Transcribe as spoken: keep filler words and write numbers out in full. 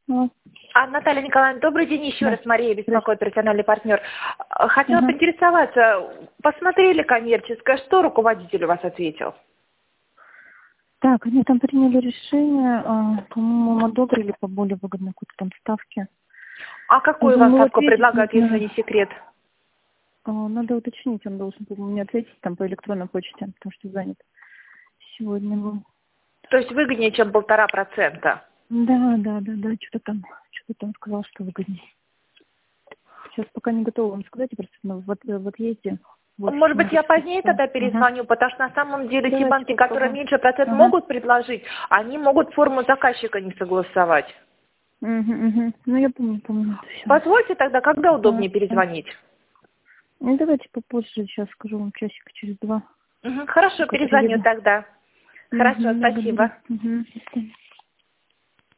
Ну, А, Наталья Николаевна, добрый день еще да. раз. Мария беспокоит, профессиональный партнер. А, Хотела Ага. поинтересоваться, посмотрели коммерческое, что руководитель у вас ответил? Так, они там приняли решение, а, по-моему, одобрили по более выгодной какой-то там ставке. А какую вам Нужно ставку ответить, не предлагают, если знаю. не секрет? А, надо уточнить, он должен, по-моему, мне ответить там по электронной почте, потому что занят сегодня был. То есть выгоднее, чем полтора процента. Да, да, да, да, что-то там, что-то там сказал, что выгоднее. Сейчас пока не готова вам сказать, я просто ну, в, от- в отъезде в офисе Может не быть, я могу сказать, позднее что. тогда Ага. перезвоню, потому что на самом деле те Давайте банки, которые попробуем. меньше процент Ага. могут предложить, они могут форму заказчика не согласовать. Угу, угу. Ну, я помню, помню это все. Позвольте тогда, когда Ага. удобнее перезвонить? Ну, давайте попозже, сейчас скажу вам часика через два, Мгм, хорошо, пока перезвоню приеду. тогда. Хорошо, Угу, благодарю. спасибо. Угу.